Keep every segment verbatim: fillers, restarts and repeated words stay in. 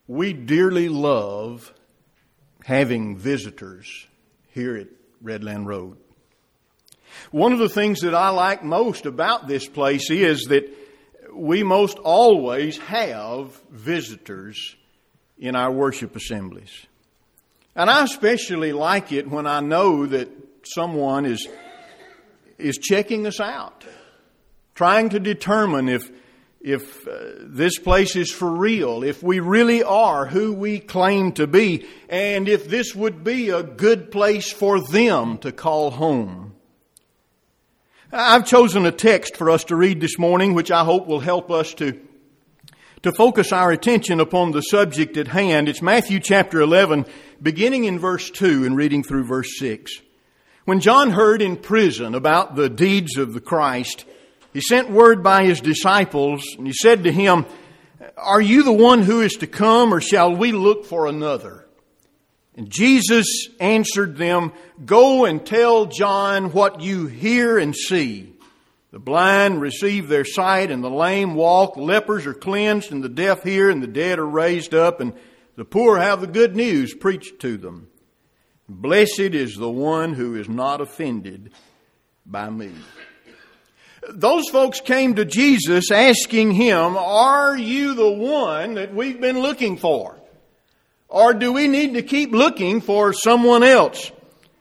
We dearly love having visitors here at Redland Road. One of the things that I like most about this place is that we most always have visitors in our worship assemblies. And I especially like it when I know that someone is, is checking us out, trying to determine if If uh, this place is for real, if we really are who we claim to be, and if this would be a good place for them to call home. I've chosen a text for us to read this morning, which I hope will help us to, to focus our attention upon the subject at hand. It's Matthew chapter eleven, beginning in verse two and reading through verse six. When John heard in prison about the deeds of the Christ, he sent word by his disciples, and he said to him, "Are you the one who is to come, or shall we look for another?" And Jesus answered them, "Go and tell John what you hear and see. The blind receive their sight, and the lame walk, lepers are cleansed, and the deaf hear, and the dead are raised up, and the poor have the good news preached to them. Blessed is the one who is not offended by me." Those folks came to Jesus asking him, "Are you the one that we've been looking for? Or do we need to keep looking for someone else?"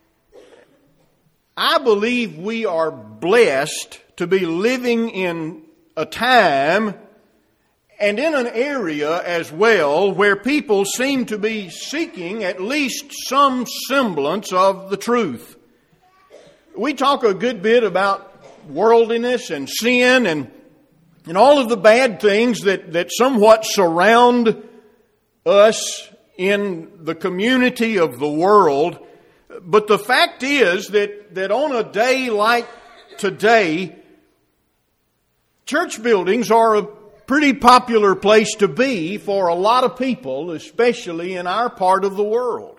I believe we are blessed to be living in a time and in an area as well where people seem to be seeking at least some semblance of the truth. We talk a good bit about worldliness and sin and and all of the bad things that, that somewhat surround us in the community of the world. But the fact is that, that on a day like today, church buildings are a pretty popular place to be for a lot of people, especially in our part of the world.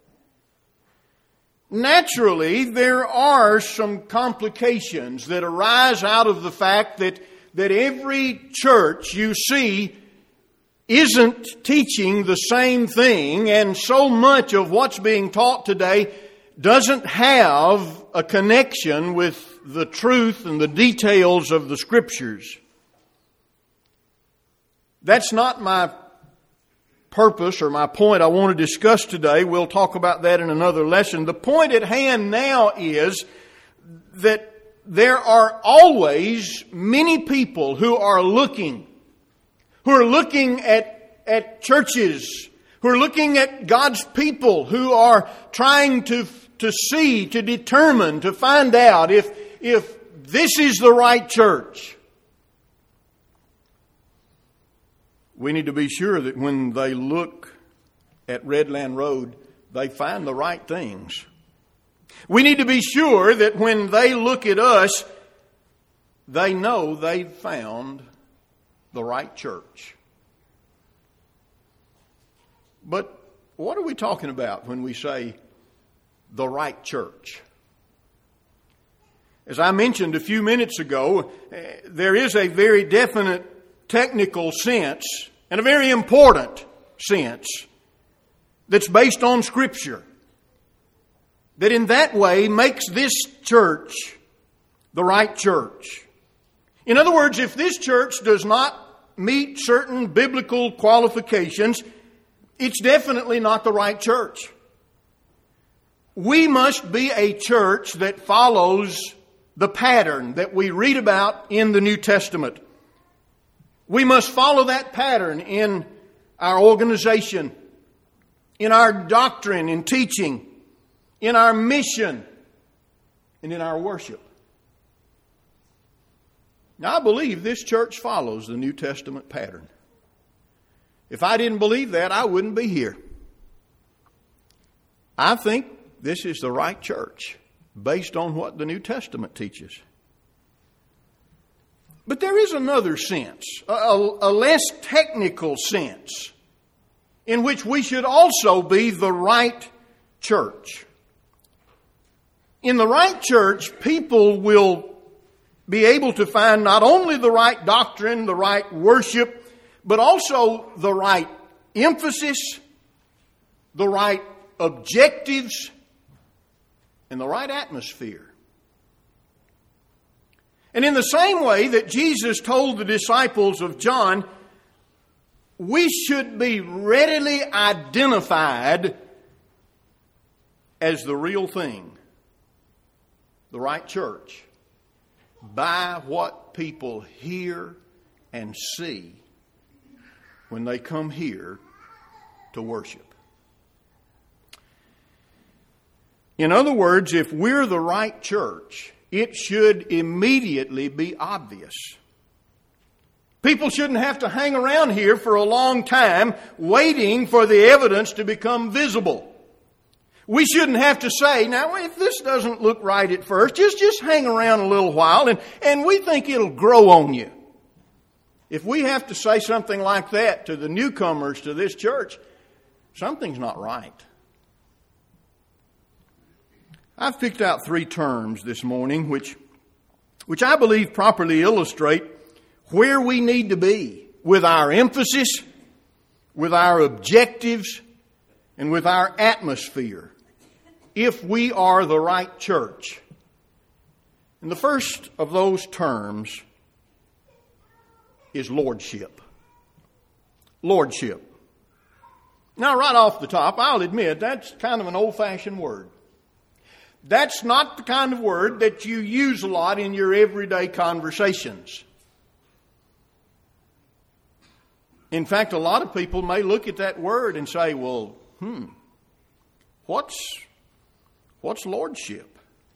Naturally, there are some complications that arise out of the fact that, that every church you see isn't teaching the same thing, and so much of what's being taught today doesn't have a connection with the truth and the details of the Scriptures. That's not my purpose or my point I want to discuss today. We'll talk about that in another lesson. The point at hand now is that there are always many people who are looking, who are looking at, at churches, who are looking at God's people, who are trying to, to see, to determine, to find out if, if this is the right church. We need to be sure that when they look at Redland Road, they find the right things. We need to be sure that when they look at us, they know they've found the right church. But what are we talking about when we say the right church? As I mentioned a few minutes ago, there is a very definite technical sense and a very important sense that's based on Scripture that in that way makes this church the right church. In other words, if this church does not meet certain biblical qualifications, it's definitely not the right church. We must be a church that follows the pattern that we read about in the New Testament. We must follow that pattern in our organization, in our doctrine and teaching, in our mission, and in our worship. Now, I believe this church follows the New Testament pattern. If I didn't believe that, I wouldn't be here. I think this is the right church based on what the New Testament teaches. But there is another sense, a, a less technical sense, in which we should also be the right church. In the right church, people will be able to find not only the right doctrine, the right worship, but also the right emphasis, the right objectives, and the right atmosphere. And in the same way that Jesus told the disciples of John, we should be readily identified as the real thing, the right church, by what people hear and see when they come here to worship. In other words, if we're the right church, it should immediately be obvious. People shouldn't have to hang around here for a long time waiting for the evidence to become visible. We shouldn't have to say, now if this doesn't look right at first, just, just hang around a little while and, and we think it'll grow on you. If we have to say something like that to the newcomers to this church, something's not right. I've picked out three terms this morning which, which I believe properly illustrate where we need to be with our emphasis, with our objectives, and with our atmosphere if we are the right church. And the first of those terms is lordship. Lordship. Now, right off the top, I'll admit that's kind of an old-fashioned word. That's not the kind of word that you use a lot in your everyday conversations. In fact, a lot of people may look at that word and say, well, hmm, what's, what's lordship?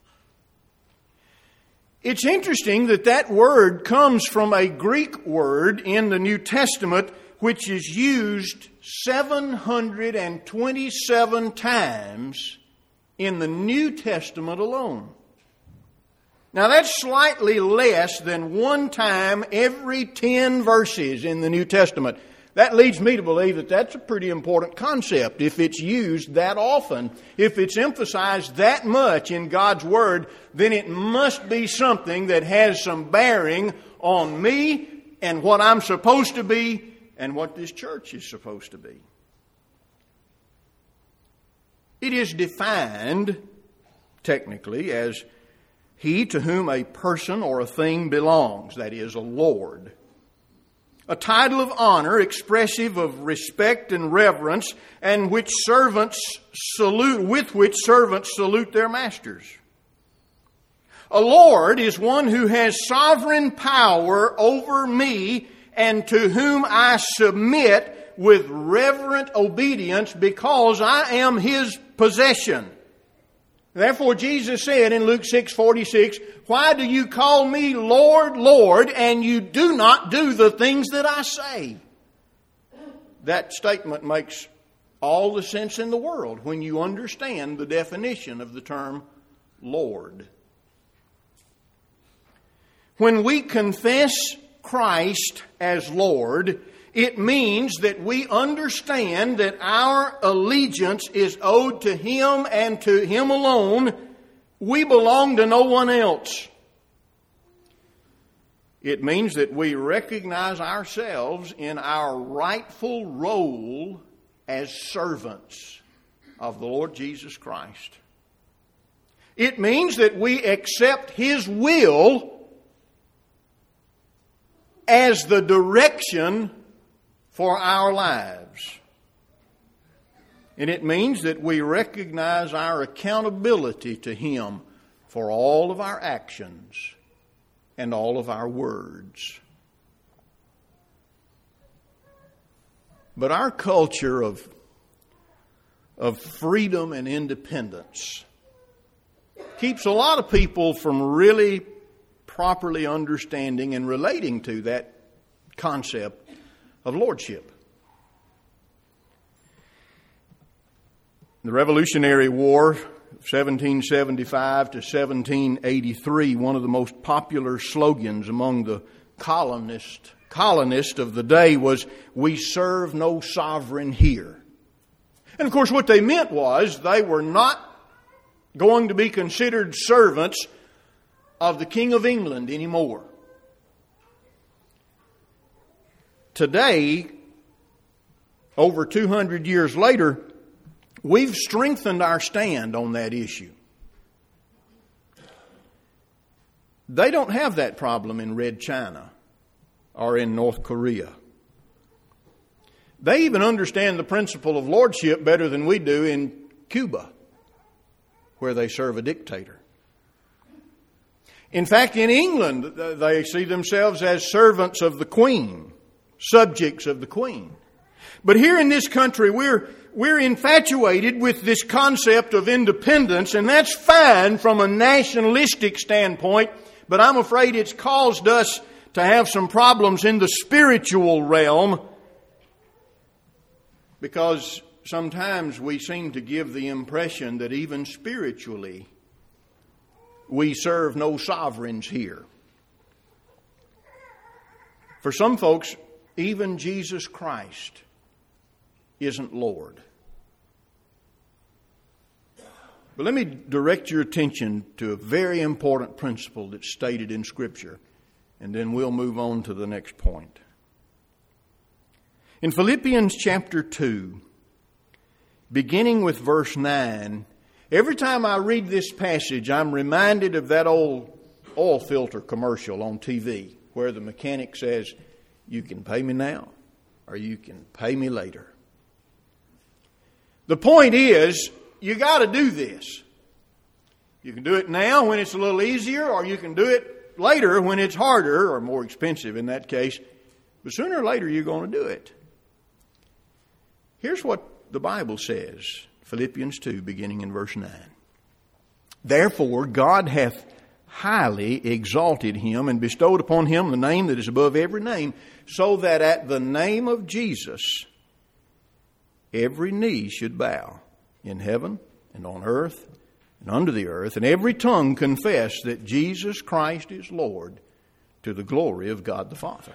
It's interesting that that word comes from a Greek word in the New Testament which is used seven hundred twenty-seven times in the New Testament alone. Now that's slightly less than one time every ten verses in the New Testament. That leads me to believe that that's a pretty important concept. If it's used that often, if it's emphasized that much in God's Word, then it must be something that has some bearing on me and what I'm supposed to be and what this church is supposed to be. It is defined, technically, as he to whom a person or a thing belongs, that is, a lord. A title of honor expressive of respect and reverence, and which servants salute, with which servants salute their masters. A lord is one who has sovereign power over me and to whom I submit with reverent obedience because I am his possession. Therefore Jesus said in Luke six forty-six, why do you call me Lord, Lord, and you do not do the things that I say? That statement makes all the sense in the world when you understand the definition of the term Lord. When we confess Christ as Lord, it means that we understand that our allegiance is owed to Him and to Him alone. We belong to no one else. It means that we recognize ourselves in our rightful role as servants of the Lord Jesus Christ. It means that we accept His will as the direction for our lives. And it means that we recognize our accountability to Him for all of our actions and all of our words. But our culture of, of freedom and independence keeps a lot of people from really properly understanding and relating to that concept of lordship. The Revolutionary War, seventeen seventy-five to seventeen eighty-three, one of the most popular slogans among the colonists, colonists of the day was, "We serve no sovereign here." And of course what they meant was they were not going to be considered servants of the King of England anymore. Today, over two hundred years later, we've strengthened our stand on that issue. They don't have that problem in Red China or in North Korea. They even understand the principle of lordship better than we do in Cuba, where they serve a dictator. In fact, in England, they see themselves as servants of the Queen, subjects of the Queen. But here in this country, we're, we're infatuated with this concept of independence, and that's fine from a nationalistic standpoint, but I'm afraid it's caused us to have some problems in the spiritual realm, because sometimes we seem to give the impression that even spiritually we serve no sovereigns here. For some folks, even Jesus Christ isn't Lord. But let me direct your attention to a very important principle that's stated in Scripture, and then we'll move on to the next point. In Philippians chapter two, beginning with verse nine, every time I read this passage, I'm reminded of that old oil filter commercial on T V where the mechanic says, "You can pay me now or you can pay me later." The point is, you got to do this. You can do it now when it's a little easier, or you can do it later when it's harder or more expensive in that case. But sooner or later, you're going to do it. Here's what the Bible says, Philippians two, beginning in verse nine. "Therefore God hath highly exalted him and bestowed upon him the name that is above every name, so that at the name of Jesus every knee should bow, in heaven and on earth and under the earth, and every tongue confess that Jesus Christ is Lord, to the glory of God the Father."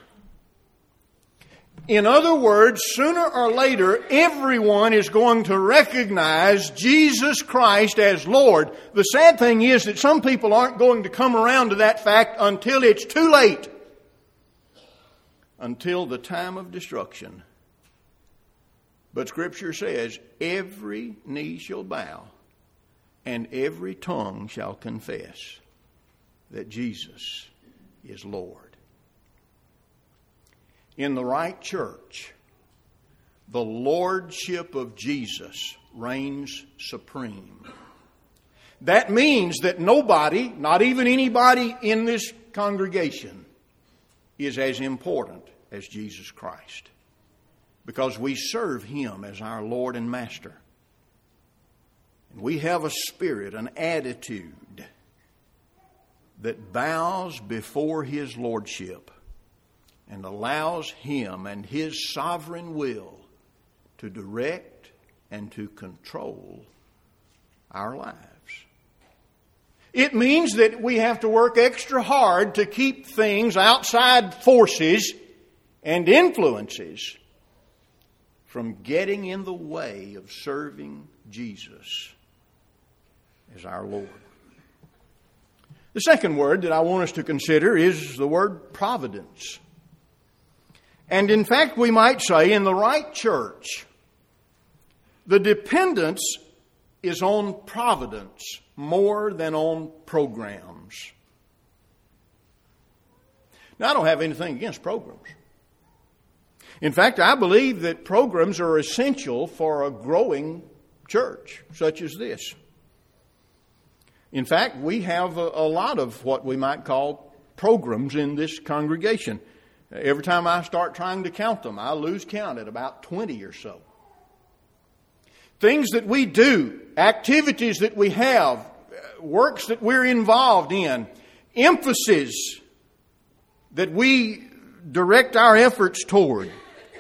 In other words, sooner or later, everyone is going to recognize Jesus Christ as Lord. The sad thing is that some people aren't going to come around to that fact until it's too late. Until the time of destruction. But Scripture says, every knee shall bow and every tongue shall confess that Jesus is Lord. In the right church, the lordship of Jesus reigns supreme. That means that nobody, not even anybody in this congregation, is as important as Jesus Christ, because we serve Him as our Lord and Master. And we have a spirit, an attitude that bows before His lordship and allows Him and His sovereign will to direct and to control our lives. It means that we have to work extra hard to keep things, outside forces and influences, from getting in the way of serving Jesus as our Lord. The second word that I want us to consider is the word providence. And in fact, we might say in the right church, the dependence is on providence more than on programs. Now, I don't have anything against programs. In fact, I believe that programs are essential for a growing church such as this. In fact, we have a, a lot of what we might call programs in this congregation. Every time I start trying to count them, I lose count at about twenty or so. Things that we do, activities that we have, works that we're involved in, emphasis that we direct our efforts toward.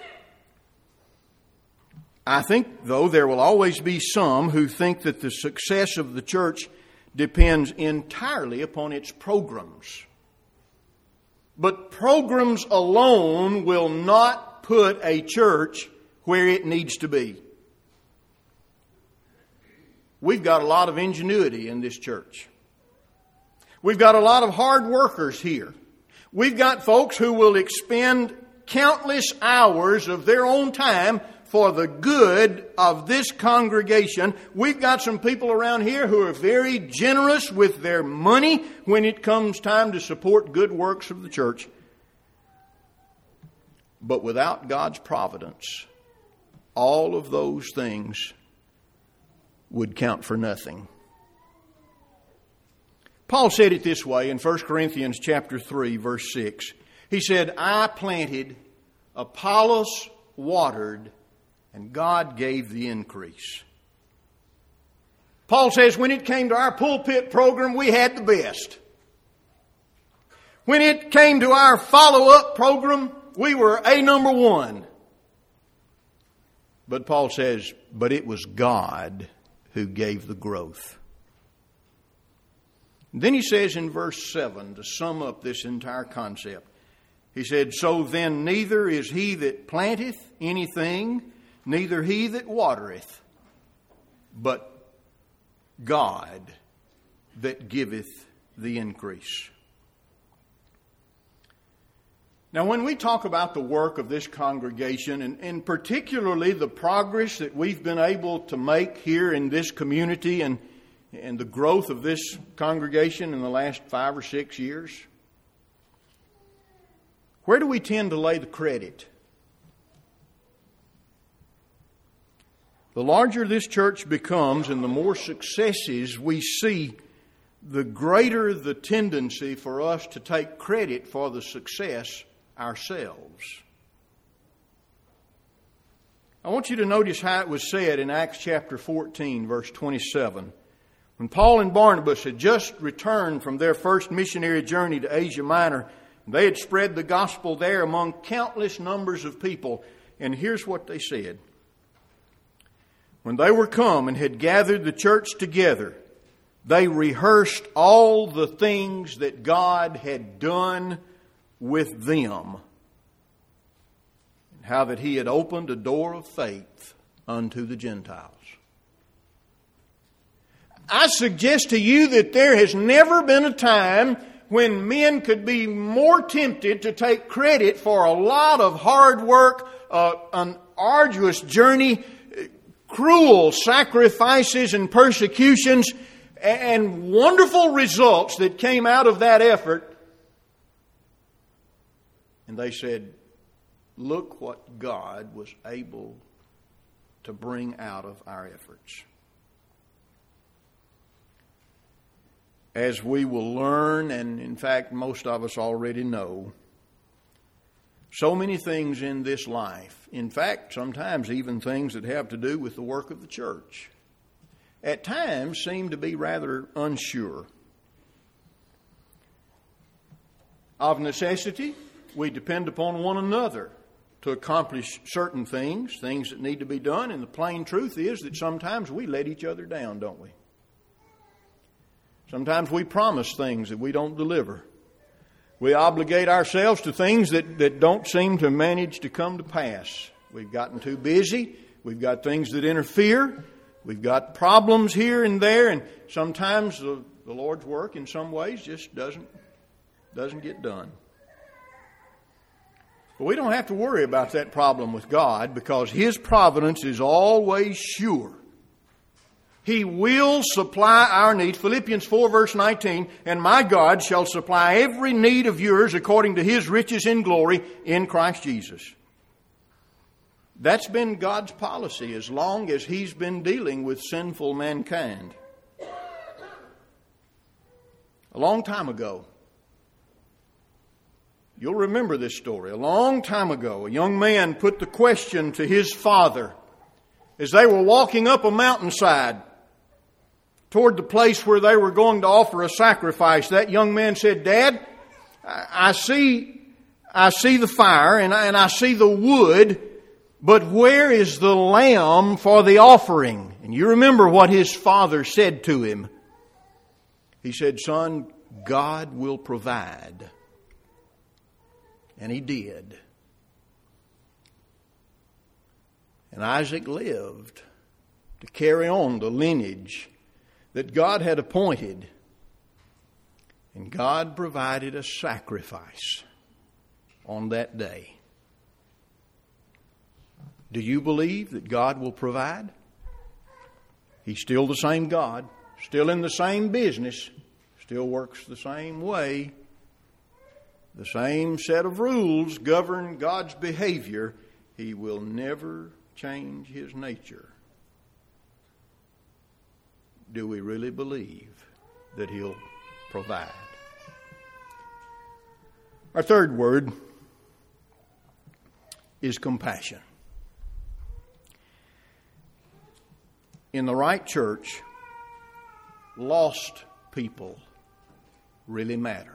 I think, though, there will always be some who think that the success of the church depends entirely upon its programs. But programs alone will not put a church where it needs to be. We've got a lot of ingenuity in this church. We've got a lot of hard workers here. We've got folks who will expend countless hours of their own time for the good of this congregation. We've got some people around here who are very generous with their money when it comes time to support good works of the church. But without God's providence, all of those things would count for nothing. Paul said it this way in First Corinthians chapter three, verse six. He said, I planted, Apollos watered, and God gave the increase. Paul says when it came to our pulpit program, we had the best. When it came to our follow-up program, we were a number one. But Paul says, but it was God who gave the growth. Then he says in verse seven, to sum up this entire concept, he said, so then neither is he that planteth anything, neither he that watereth, but God that giveth the increase. Now, when we talk about the work of this congregation, and, and particularly the progress that we've been able to make here in this community and, and the growth of this congregation in the last five or six years, where do we tend to lay the credit? The larger this church becomes and the more successes we see, the greater the tendency for us to take credit for the success ourselves. I want you to notice how it was said in Acts chapter fourteen, verse twenty-seven. When Paul and Barnabas had just returned from their first missionary journey to Asia Minor, they had spread the gospel there among countless numbers of people. And here's what they said. When they were come and had gathered the church together, they rehearsed all the things that God had done with them, and how that He had opened a door of faith unto the Gentiles. I suggest to you that there has never been a time when men could be more tempted to take credit for a lot of hard work, uh, an arduous journey, cruel sacrifices and persecutions, and wonderful results that came out of that effort. And they said, look what God was able to bring out of our efforts. As we will learn, and in fact most of us already know, so many things in this life, in fact sometimes even things that have to do with the work of the church, at times seem to be rather unsure. Of necessity, we depend upon one another to accomplish certain things, things that need to be done. And the plain truth is that sometimes we let each other down, don't we? Sometimes we promise things that we don't deliver. We obligate ourselves to things that, that don't seem to manage to come to pass. We've gotten too busy. We've got things that interfere. We've got problems here and there. And sometimes the, the Lord's work in some ways just doesn't, doesn't get done. But we don't have to worry about that problem with God, because His providence is always sure. He will supply our needs. Philippians four verse nineteen, and my God shall supply every need of yours according to His riches in glory in Christ Jesus. That's been God's policy as long as He's been dealing with sinful mankind. A long time ago, you'll remember this story. A long time ago, a young man put the question to his father as they were walking up a mountainside toward the place where they were going to offer a sacrifice. That young man said, Dad, I see, I see the fire and I, and I see the wood, but where is the lamb for the offering? And you remember what his father said to him. He said, Son, God will provide. And He did. And Isaac lived to carry on the lineage that God had appointed. And God provided a sacrifice on that day. Do you believe that God will provide? He's still the same God, still in the same business, still works the same way. The same set of rules govern God's behavior. He will never change His nature. Do we really believe that He'll provide? Our third word is compassion. In the right church, lost people really matter.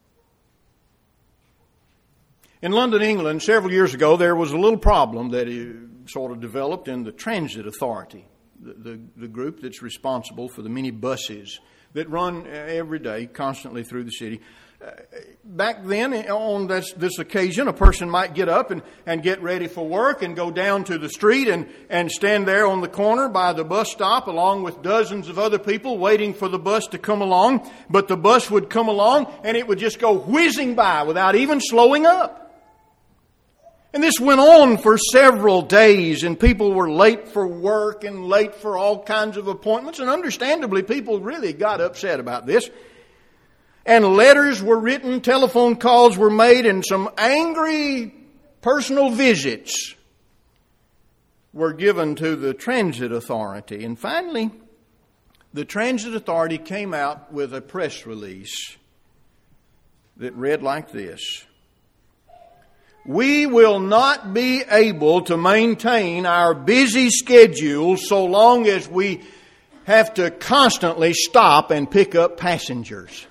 In London, England, several years ago, there was a little problem that sort of developed in the Transit Authority, the, the, the group that's responsible for the many buses that run every day, constantly through the city. Uh, back then, on this, this occasion, a person might get up and, and get ready for work and go down to the street and, and stand there on the corner by the bus stop along with dozens of other people waiting for the bus to come along. But the bus would come along and it would just go whizzing by without even slowing up. And this went on for several days, and people were late for work and late for all kinds of appointments. And understandably, people really got upset about this. And letters were written, telephone calls were made, and some angry personal visits were given to the Transit Authority. And finally, the Transit Authority came out with a press release that read like this: "We will not be able to maintain our busy schedule so long as we have to constantly stop and pick up passengers."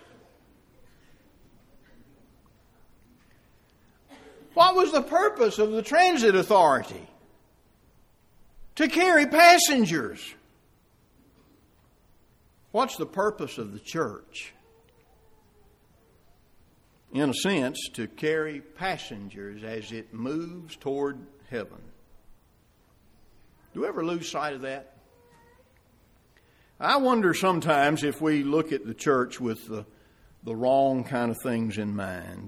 What was the purpose of the Transit Authority? To carry passengers. What's the purpose of the church? In a sense, to carry passengers as it moves toward heaven. Do we ever lose sight of that? I wonder sometimes if we look at the church with the, the wrong kind of things in mind.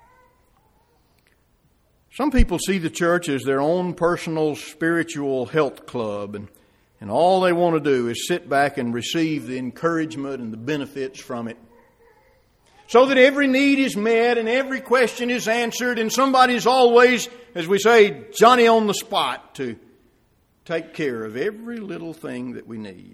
Some people see the church as their own personal spiritual health club, and, and all they want to do is sit back and receive the encouragement and the benefits from it, so that every need is met and every question is answered, and somebody's always, as we say, Johnny on the spot to take care of every little thing that we need.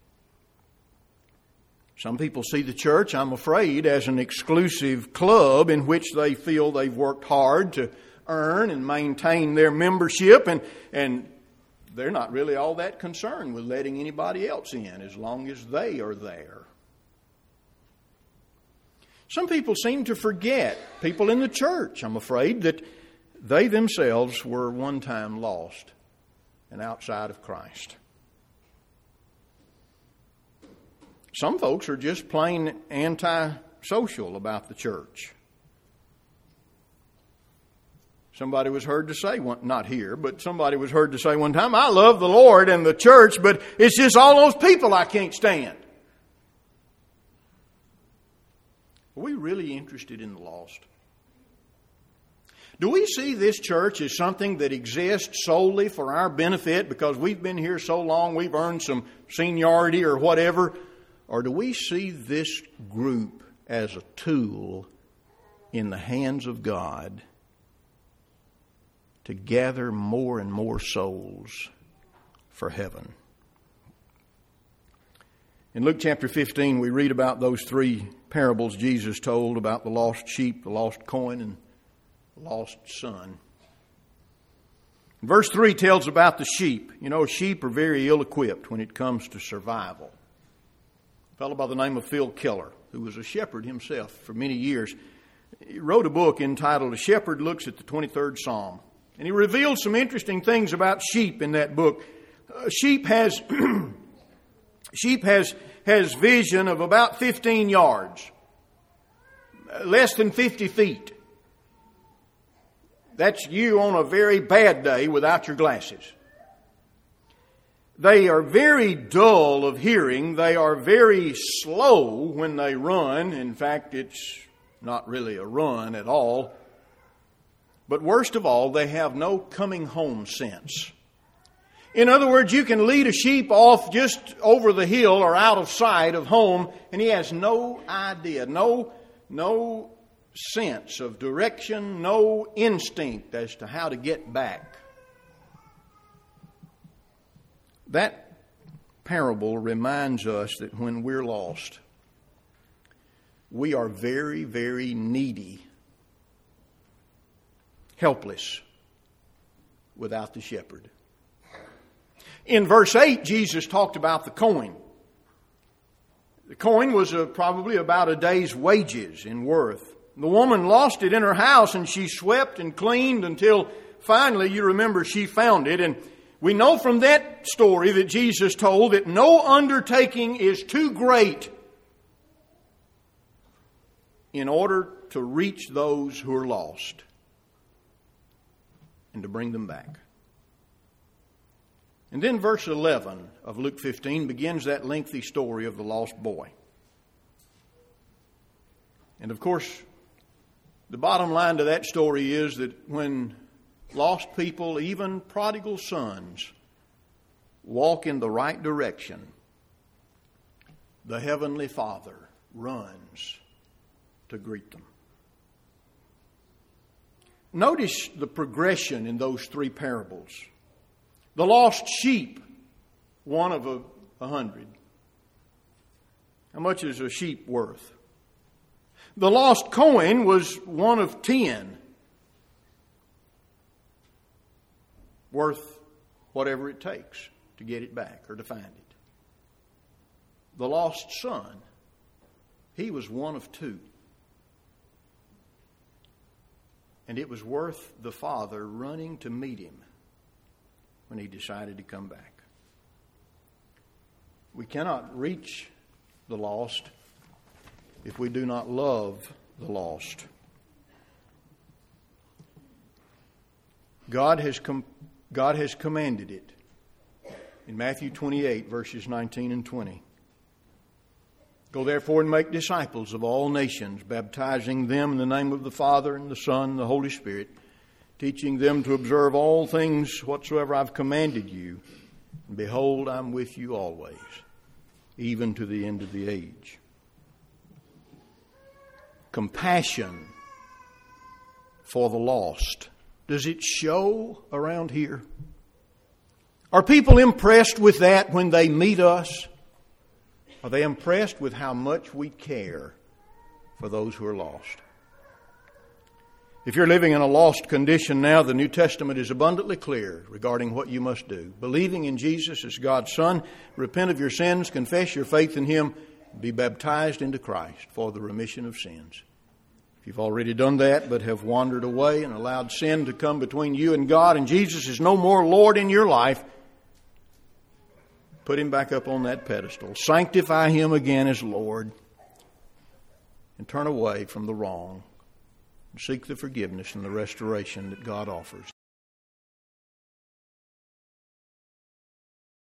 Some people see the church, I'm afraid, as an exclusive club in which they feel they've worked hard to earn and maintain their membership, and, and they're not really all that concerned with letting anybody else in as long as they are there. Some people seem to forget, people in the church, I'm afraid, that they themselves were one time lost and outside of Christ. Some folks are just plain anti-social about the church. Somebody was heard to say, one, not here, but somebody was heard to say one time, "I love the Lord and the church, but it's just all those people I can't stand." Are we really interested in the lost? Do we see this church as something that exists solely for our benefit because we've been here so long, we've earned some seniority or whatever? Or do we see this group as a tool in the hands of God to gather more and more souls for heaven? In Luke chapter fifteen, we read about those three parables Jesus told about the lost sheep, the lost coin, and the lost son. Verse three tells about the sheep. You know, sheep are very ill-equipped when it comes to survival. A fellow by the name of Phil Keller, who was a shepherd himself for many years, he wrote a book entitled "A Shepherd Looks at the twenty-third Psalm." And he revealed some interesting things about sheep in that book. Uh, sheep has sheep has has vision of about fifteen yards, less than fifty feet. That's you on a very bad day without your glasses. They are very dull of hearing. They are very slow when they run. In fact, it's not really a run at all. But worst of all, they have no coming home sense. In other words, you can lead a sheep off just over the hill or out of sight of home, and he has no idea, no, no sense of direction, no instinct as to how to get back. That parable reminds us that when we're lost, we are very, very needy, helpless, without the shepherd. In verse eight, Jesus talked about the coin. The coin was a, probably about a day's wages in worth. The woman lost it in her house, and she swept and cleaned until finally, you remember, she found it. And we know from that story that Jesus told that no undertaking is too great in order to reach those who are lost and to bring them back. And then verse eleven of Luke fifteen begins that lengthy story of the lost boy. And of course, the bottom line to that story is that when lost people, even prodigal sons, walk in the right direction, the Heavenly Father runs to greet them. Notice the progression in those three parables. The lost sheep, one of a, a hundred. How much is a sheep worth? The lost coin was one of ten. Worth whatever it takes to get it back or to find it. The lost son, he was one of two. And it was worth the father running to meet him when he decided to come back. We cannot reach the lost if we do not love the lost. God has com- God has commanded it in Matthew twenty-eight, verses nineteen and twenty. Go therefore and make disciples of all nations, baptizing them in the name of the Father and the Son and the Holy Spirit, teaching them to observe all things whatsoever I've commanded you. And behold, I'm with you always, even to the end of the age. Compassion for the lost. Does it show around here? Are people impressed with that when they meet us? Are they impressed with how much we care for those who are lost? If you're living in a lost condition now, the New Testament is abundantly clear regarding what you must do. Believing in Jesus as God's Son, repent of your sins, confess your faith in Him, be baptized into Christ for the remission of sins. If you've already done that but have wandered away and allowed sin to come between you and God, and Jesus is no more Lord in your life, put Him back up on that pedestal. Sanctify Him again as Lord. And turn away from the wrong. And seek the forgiveness and the restoration that God offers.